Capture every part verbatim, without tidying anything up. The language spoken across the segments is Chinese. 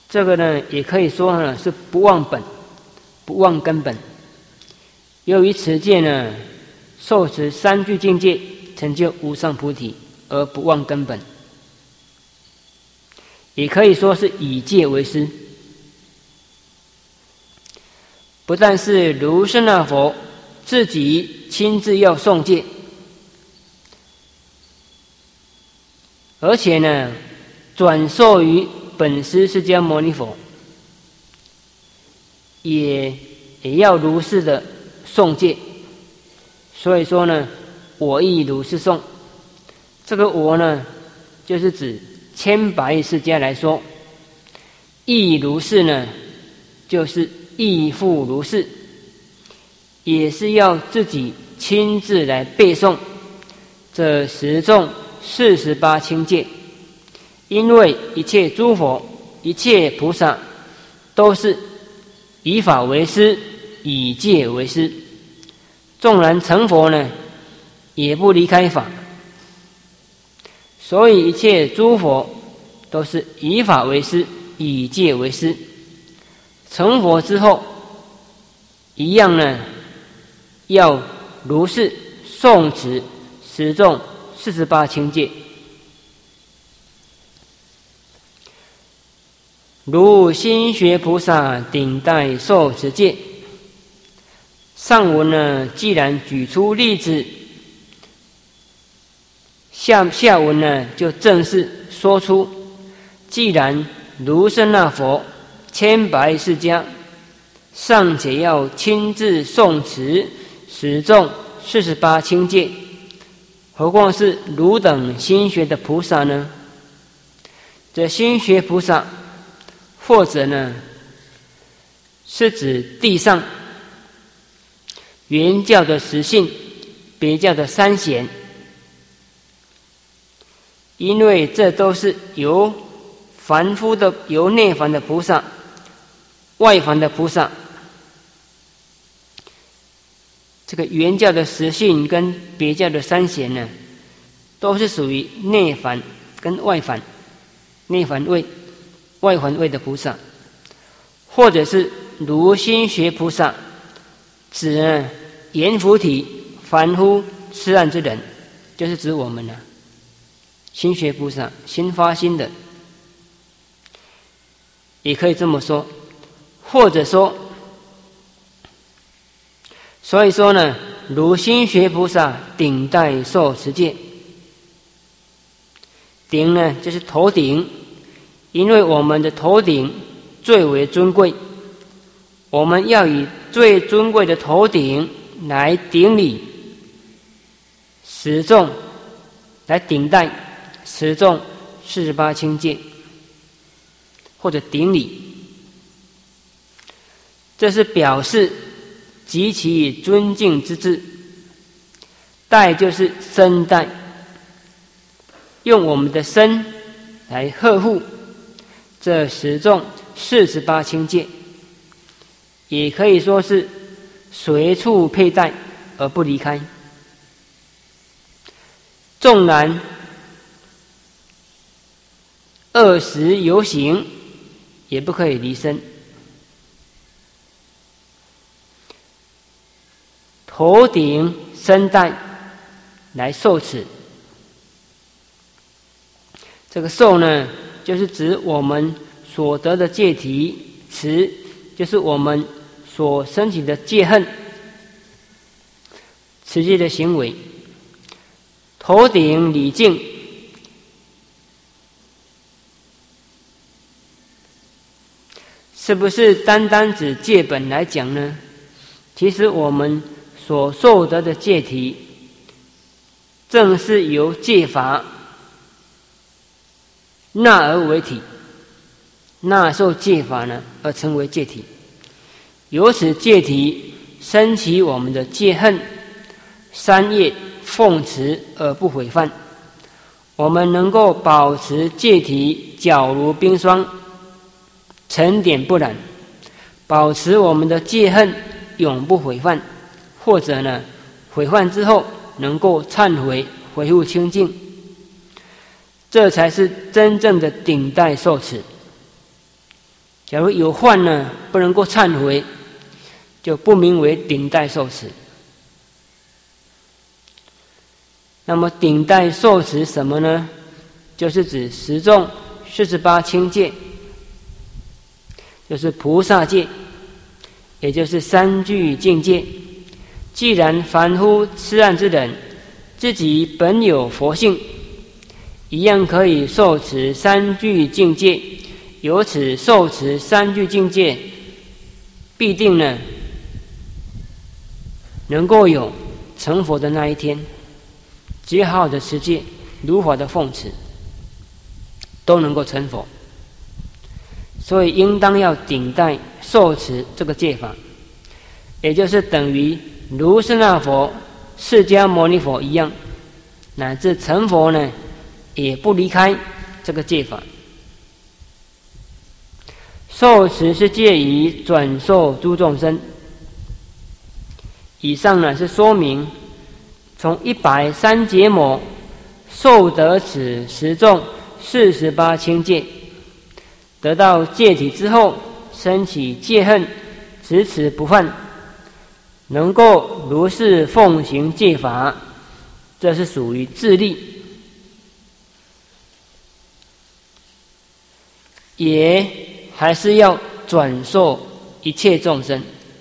这个呢，也可以说呢是不忘本，不忘根本。由于持戒呢，受持三具境界，成就无上菩提，而不忘根本。也可以说是以戒为师。不但是如是那佛自己亲自要诵戒，而且呢，转授于本师释迦牟尼佛，也也要如是的诵戒。所以说呢，我亦如是诵。这个我呢，就是指千百亿释迦来说，亦如是呢，就是亦复如是，也是要自己亲自来背诵这十众四十八轻戒。因为一切诸佛、一切菩萨都是以法为师，以戒为师。纵然成佛呢，也不离开法。所以一切诸佛都是以法为师，以戒为师。成佛之后，一样呢，要如是诵持十众四十八轻戒。如心学菩萨顶戴受持戒。上文呢，既然举出例子，下下文呢，就正式说出，既然如是那佛千百亿释迦尚且要亲自诵持十众四十八轻戒，何况是汝等心学的菩萨呢？这心学菩萨，或者呢，是指地上原教的十信，别教的三贤，因为这都是由凡夫的、由内凡的菩萨、外凡的菩萨。这个原教的十信跟别教的三贤呢，都是属于内凡跟外凡，内凡位、外凡位的菩萨，或者是如心学菩萨，指呢阎浮提凡夫痴暗之人，就是指我们呢、啊、心学菩萨，心发心的，也可以这么说。或者说，所以说呢，如心学菩萨顶戴受持戒。顶呢就是头顶，因为我们的头顶最为尊贵，我们要以最尊贵的头顶来顶礼十众，来顶戴十众四十八轻戒，或者顶礼，这是表示极其尊敬之至。戴就是身戴，用我们的身来呵护这十众四十八轻戒，也可以说是随处佩戴而不离开。纵然二十游行，也不可以离身。头顶身戴来受持，这个受呢，就是指我们所得的戒体；持就是我们所升起的戒恨，持戒的行为。头顶礼敬，是不是单单指戒本来讲呢？其实我们所受得的戒体，正是由戒法纳而为体，纳受戒法呢而成为戒体。由此戒体升起我们的戒恨，三业奉持而不毁犯，我们能够保持戒体皎如冰霜，沉淀不染，保持我们的戒恨永不毁犯，或者呢毁犯之后能够忏悔恢复清净，这才是真正的顶戴受持。 假如有犯呢，不能够忏悔，就不名为顶戴受持。那么顶戴受持什么呢？就是指十众四十八轻戒，就是菩萨戒，也就是三聚境界。既然凡夫痴暗之人自己本有佛性，一样可以受持三聚境界，由此受持三聚境界，必定呢能够有成佛的那一天。只要好好的持戒，如法的奉持，都能够成佛。所以应当要顶戴受持这个戒法，也就是等于如是那佛、释迦牟尼佛一样，乃至成佛呢，也不离开这个戒法。受持是戒于转受诸众生。以上呢是说明，从一百三结魔受得此十众四十八轻戒，得到戒体之后，生起戒恨，执持不犯，能够如是奉行戒法，这是属于自利，也还是要转受一切众生，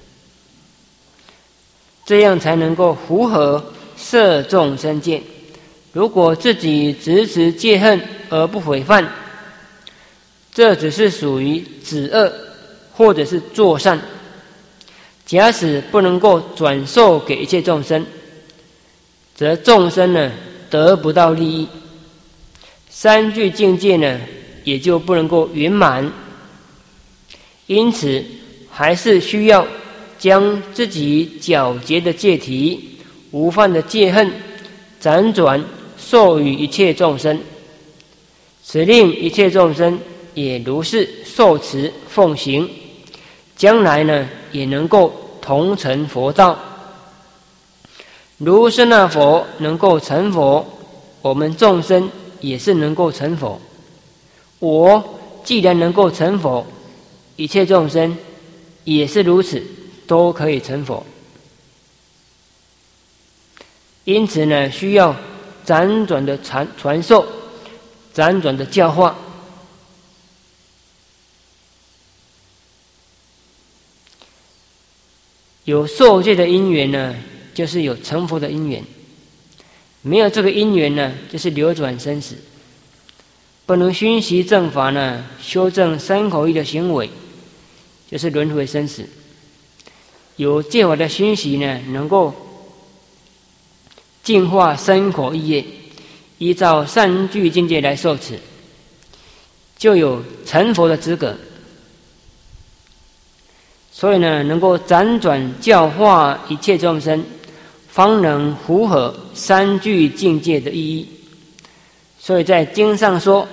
这样才能够符合摄众生戒。如果自己执持戒恨而不毁犯，这只是属于止恶或者是作善。假使不能够转授给一切众生，则众生呢得不到利益，三聚境界呢也就不能够圆满。因此还是需要将自己皎洁的戒体、无犯的戒恨辗转授予一切众生，使令一切众生也如是受持奉行，将来呢也能够同成佛道。如是那佛能够成佛，我们众生也是能够成佛。我既然能够成佛，一切众生也是如此，都可以成佛。因此呢，需要辗转的传传授，辗转的教化。有受戒的因缘呢，就是有成佛的因缘；没有这个因缘呢，就是流转生死。不能熏习正法呢，修正三口意的行为，就是轮回生死。有戒法的熏习呢，能够净化三口意业，依照三聚境界来受持，就有成佛的资格。所以呢，能够辗转教化一切众生，方能符合三聚境界的意义。所以在经上说，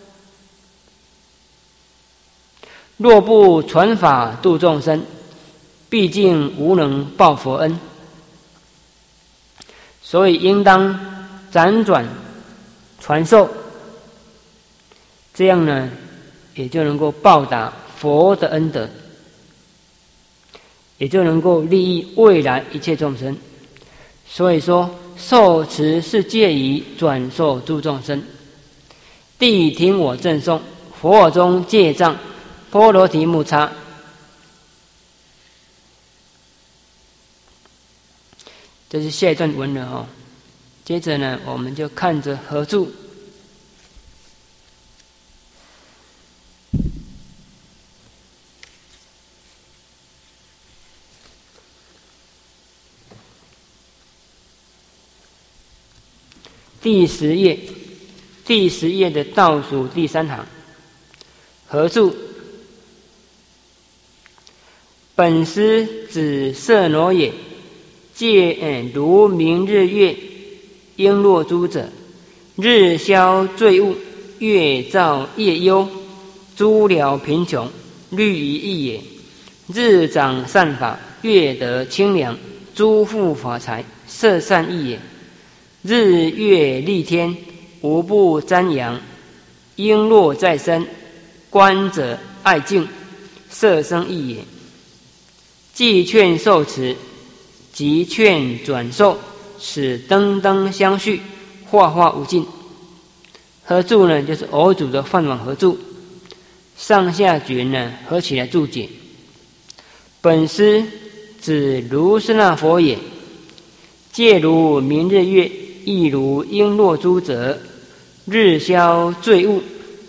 若不传法度众生，毕竟无能报佛恩。所以应当辗转传授，这样呢，也就能够报答佛的恩德，也就能够利益未来一切众生。所以说，受持是戒于转受诸众生。谛听我正诵，佛我中戒藏，波罗提木叉。这是下一段文了哦。接着呢，我们就看着合注。第十页，第十页的倒数第三行，合注。本师指色罗也，戒嗯如明日月，应若诸者，日消罪恶，月照夜忧，诸了贫穷，虑于义也。日长善法，月得清凉，诸富法财，色善义也。日月丽天，无不瞻仰，应若在身，观者爱敬， 色声意也。既劝受持，即劝转受，使灯灯相续，化化无尽。合注呢，就是偶主的梵网合注，上下卷呢合起来注解。本师指如是那佛也，戒如明日月，亦如璎珞珠者，日消坠物。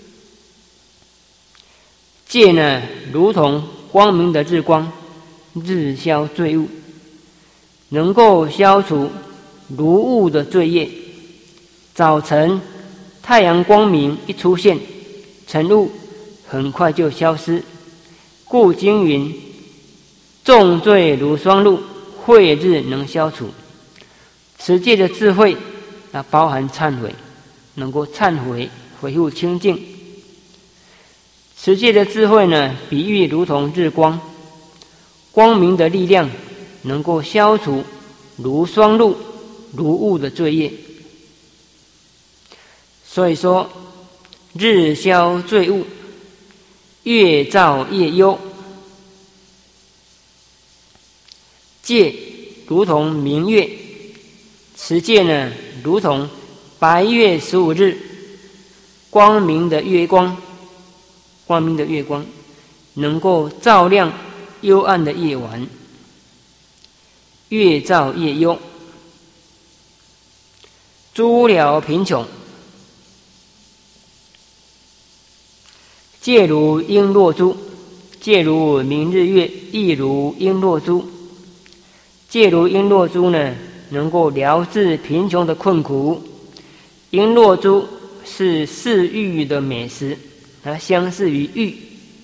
戒呢，如同光明的日光，日消坠物，能够消除如雾的罪业。早晨太阳光明一出现，晨雾很快就消失。故经云：重罪如霜露，慧日能消除。持戒的智慧，那包含忏悔，能够忏悔，恢复清净。持戒的智慧呢，比喻如同日光，光明的力量能够消除如霜露、如雾的罪业。所以说，日消罪物，月照夜幽。戒如同明月，持戒呢，如同白月十五日，光明的月光。光明的月光能够照亮幽暗的夜晚。月照夜幽，诸了贫穷。戒如璎珞珠，戒如明日月，亦如璎珞珠。戒如璎珞珠呢，能够疗治贫穷的困苦。璎珞珠是嗜欲的美食，它相似于玉，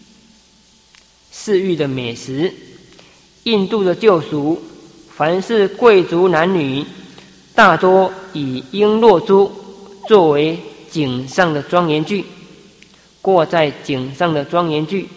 嗜欲的美食。印度的旧俗，凡是贵族男女，大多以璎珞珠作为颈上的庄严具，挂在颈上的庄严具。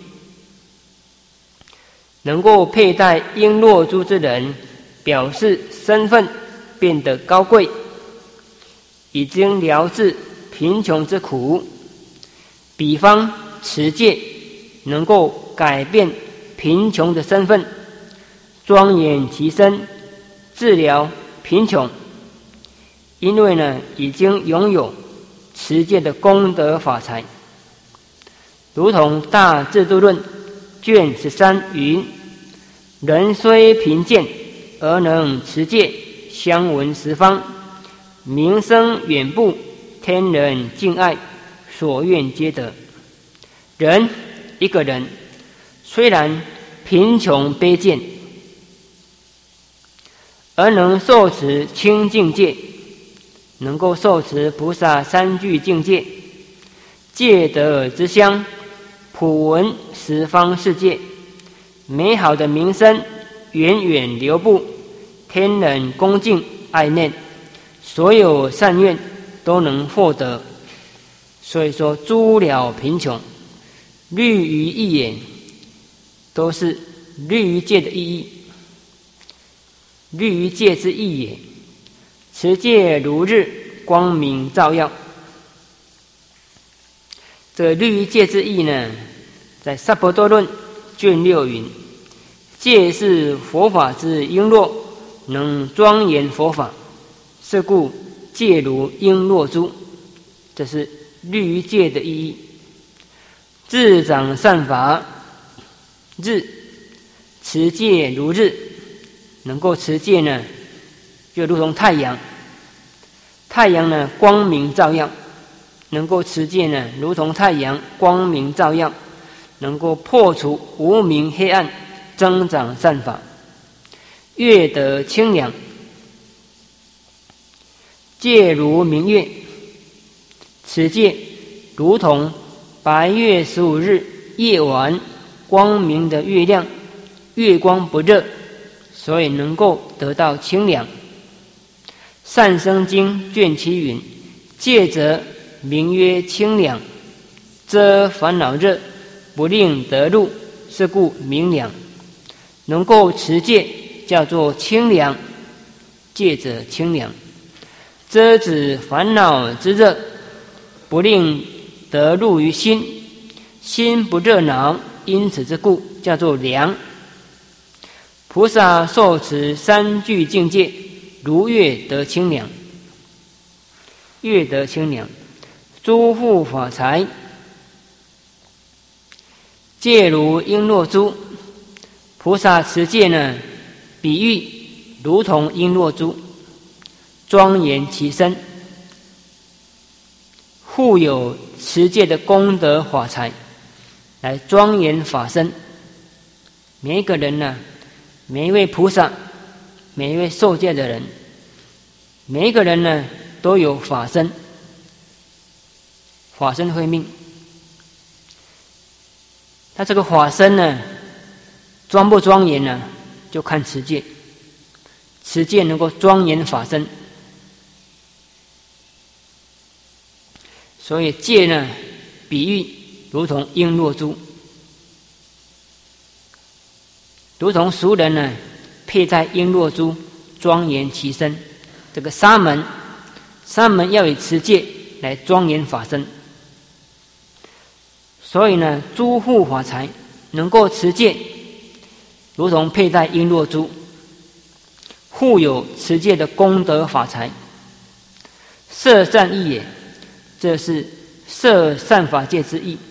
能够佩戴璎珞珠之人，表示身份变得高贵，已经疗治贫穷之苦。比方持戒能够改变贫穷的身份，庄严其身，治疗贫穷。因为呢，已经拥有持戒的功德法财。如同《大智度论》卷十三云：人虽贫贱，而能持戒，相闻十方，名声远布，天人敬爱，所愿皆得。人一个人虽然贫穷卑贱，而能受持清净戒，能够受持菩萨三聚境界，戒德之香，普闻十方世界，美好的名声源远流布，天人恭敬爱念，所有善愿都能获得。所以说，诸了贫穷，律于义也，都是律于戒的意义，律于戒之意也。持戒如日，光明照耀。这个律于戒之意呢，在《萨婆多论》卷六云：戒是佛法之璎珞，能庄严佛法，是故戒如璎珞珠。这是律于戒的意义。自长善法，日持戒如日，能够持戒呢，就如同太阳。太阳呢，光明照耀，能够持戒呢，如同太阳光明照耀，能够破除无明黑暗，增长善法。月得清凉，戒如明月，持戒如同白月十五日夜晚光明的月亮，月光不热，所以能够得到清凉。善生经卷七云：戒则名曰清凉，遮烦恼热，不令得入，是故明凉。能够持戒叫做清凉，戒者清凉，遮止烦恼之热，不令得入于心，心不热恼， 因此之故叫做良。菩萨受持三具境界，如月得清凉。月得清凉，诸护法财，戒如璎珞珠。菩萨持戒呢，比喻如同璎珞珠，庄严其身，护有持戒的功德法财，来庄严法身。每一个人呢，每一位菩萨，每一位受戒的人，每一个人呢，都有法身，法身慧命。他这个法身呢，庄不庄严呢，就看持戒。持戒能够庄严法身，所以戒呢，比喻如同璎珞珠，如同俗人呢佩戴璎珞珠，庄严其身。这个沙门，沙门要以持戒来庄严法身。所以呢，诸护法财能够持戒，如同佩戴璎珞珠，护有持戒的功德法财。摄善意也，这是摄善法界之意。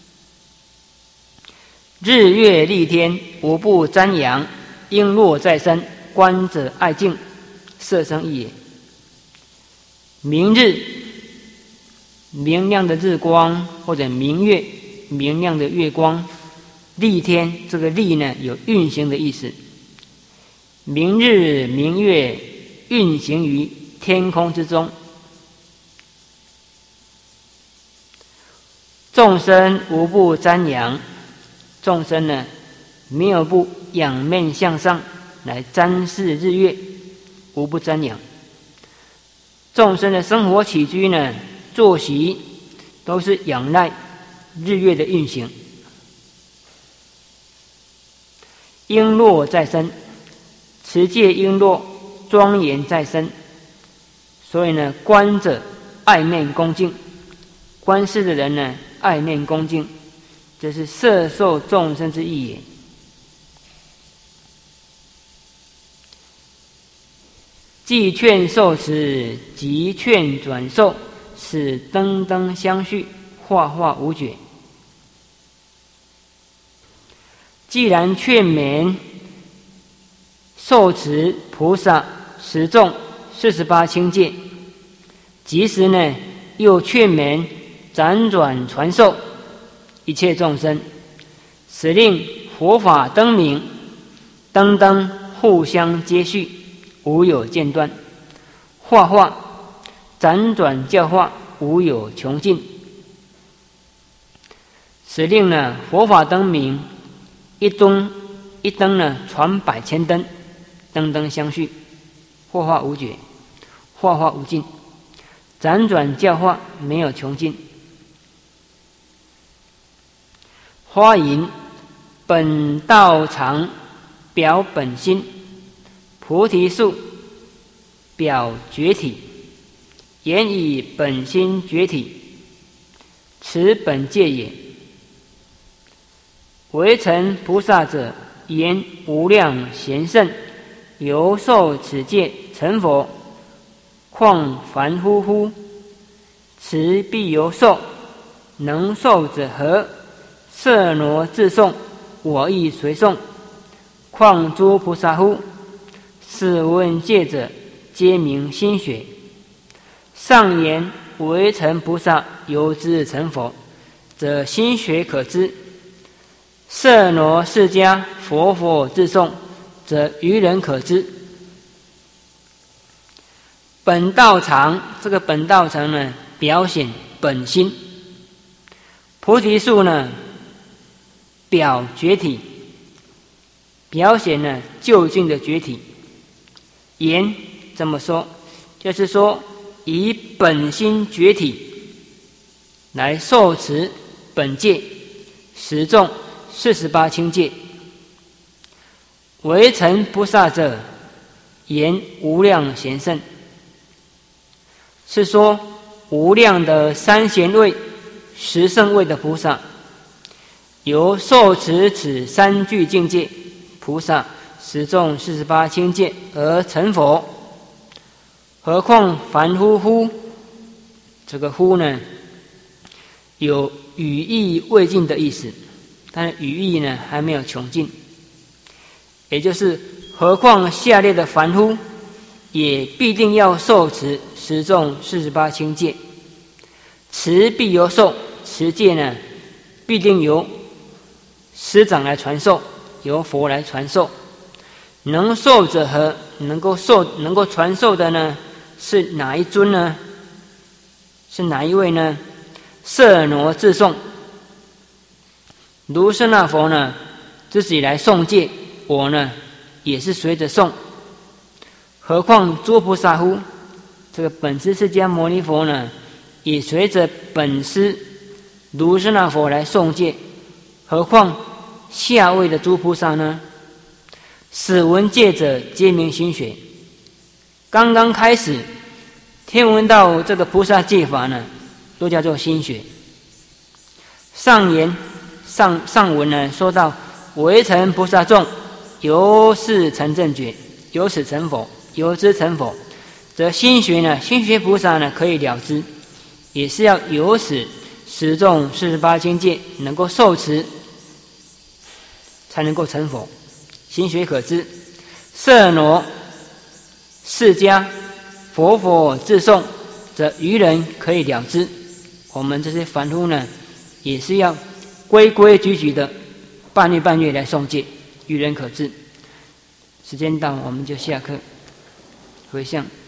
日月丽天，无不瞻仰，璎珞在身，观者爱敬，摄生意也。明日，明亮的日光，或者明月，明亮的月光。丽天，这个丽呢，有运行的意思。明日明月运行于天空之中，众生无不瞻仰。众生呢，没有不仰面向上来瞻视日月，无不瞻仰。众生的生活起居呢，作息都是仰赖日月的运行。璎珞在身，持戒璎珞庄严在身，所以呢，观者爱念恭敬，观视的人呢，爱念恭敬，这是摄受众生之意也。既劝受持，即劝转受，使灯灯相续，化化无觉。既然劝勉受持菩萨十众四十八轻戒，即时呢，又劝勉辗转传授一切众生，使令佛法灯明，灯灯互相接续，无有间断。化化辗转教化，无有穷尽。使令呢，佛法灯明，一灯一灯呢，传百千灯，灯灯相续，化化无绝，化化无尽，辗转教化，没有穷尽。花云：本道常，表本心；菩提树，表觉体。言以本心觉体，此本戒也。为成菩萨者，言无量贤圣，由受此戒成佛，况凡夫乎？此必由受，能受者何？摄罗自诵，我亦随诵，况诸菩萨乎？是闻戒者，皆明心学。上言为成菩萨，由之成佛，则心学可知。摄罗释迦佛佛自诵，则愚人可知。本道常，这个本道常呢，表显本心；菩提树呢，表觉体，表显呢究竟的觉体。言这么说，就是说以本心觉体来受持本戒十众四十八轻戒。为成菩萨者，言无量贤圣，是说无量的三贤位、十圣位的菩萨， 由受持此三具境界，菩萨十众四十八轻界而成佛。何况凡夫乎？这个乎呢，有语义未尽的意思，但是语义呢还没有穷尽，也就是何况下列的凡夫，也必定要受持十众四十八轻戒。持必由受，持戒呢必定由师长来传授，由佛来传授。能受者何？能够受、能够传授的呢，是哪一尊呢？是哪一位呢？摄罗自诵。如是那佛呢，自己来诵戒，我呢也是随着诵。何况诸菩萨乎？这个本师释迦牟尼佛呢，也随着本师如是那佛来诵戒。何况下位的诸菩萨呢？使闻戒者皆名心学。刚刚开始听闻到这个菩萨戒法呢，都叫做心学。上言上上文呢说到唯成菩萨众，由是成正觉，由此成佛，由之成佛。则心学呢，心学菩萨呢可以了知，也是要由此十众四十八轻戒能够受持，才能够成佛。心学可知，摄罗释迦佛佛自诵，则愚人可以了知。我们这些凡夫呢，也是要规规矩矩的半月半月来诵戒，愚人可知。时间到，我们就下课回向。